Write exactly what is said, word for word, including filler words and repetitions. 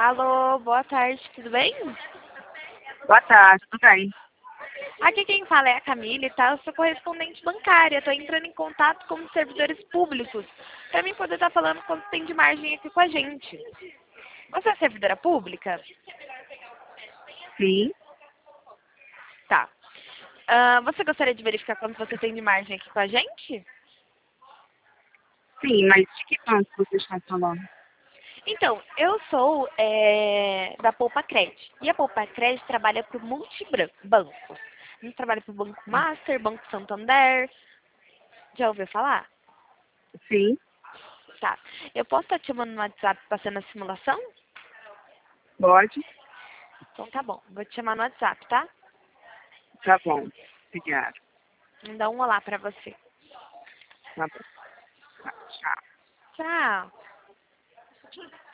Alô, boa tarde, tudo bem? Boa tarde, tudo bem? Aqui quem fala é a Camille, tá? Eu sou correspondente bancária, tô entrando em contato com os servidores públicos, pra mim poder estar falando quanto tem de margem aqui com a gente. Você é servidora pública? Sim, Tá. Ah, você gostaria de verificar quanto você tem de margem aqui com a gente? sim, mas de que banco você está falando? Então, eu sou é, da Poupa Cred. E a Poupa Cred trabalha para o multibanco. A gente trabalha para o Banco Master, Banco Santander. Já ouviu falar? Sim, Tá. Eu posso estar te mandando no WhatsApp passando a simulação? pode? Então tá bom. Vou te chamar no WhatsApp, tá? Tá bom, obrigada. Vou dar um olá pra você. Tá bom, tá, tchau. Tchau.